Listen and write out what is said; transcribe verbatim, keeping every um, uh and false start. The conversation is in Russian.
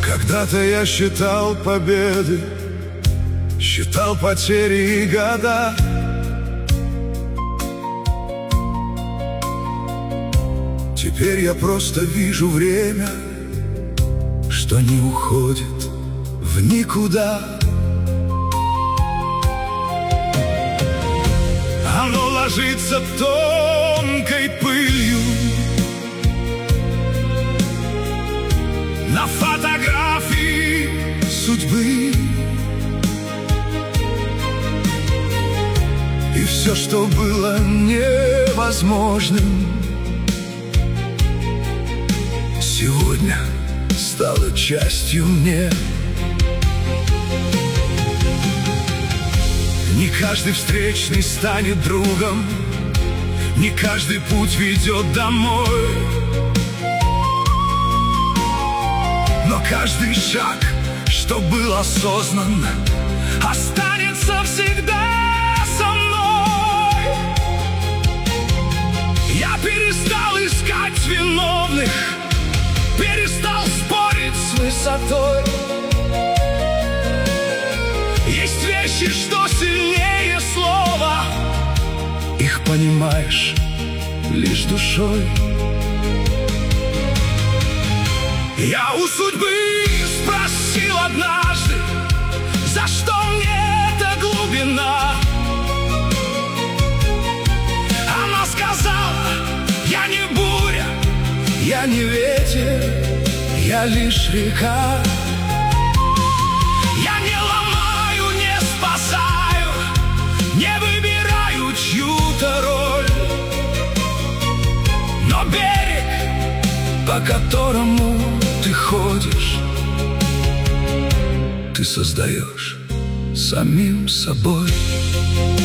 Когда-то я считал победы, считал потери и года. Теперь я просто вижу время, что не уходит в никуда. Оно ложится тонкой пылью на фотографии судьбы. И все, что было невозможным, сегодня стало частью мне. Не каждый встречный станет другом, не каждый путь ведет домой, но каждый шаг, что был осознан, останется всегда со мной. Я перестал искать виновных, перестал спорить с высотой. Есть вещи, что сильнее слова, их понимаешь лишь душой. Я у судьбы спросил однажды, за что мне эта глубина. Она сказала: я не буря, я не ветер, я лишь река. Я не ломаю, не спасаю, не выбираю чью-то роль, но берег, по которому ты ходишь, ты создаешь самим собой.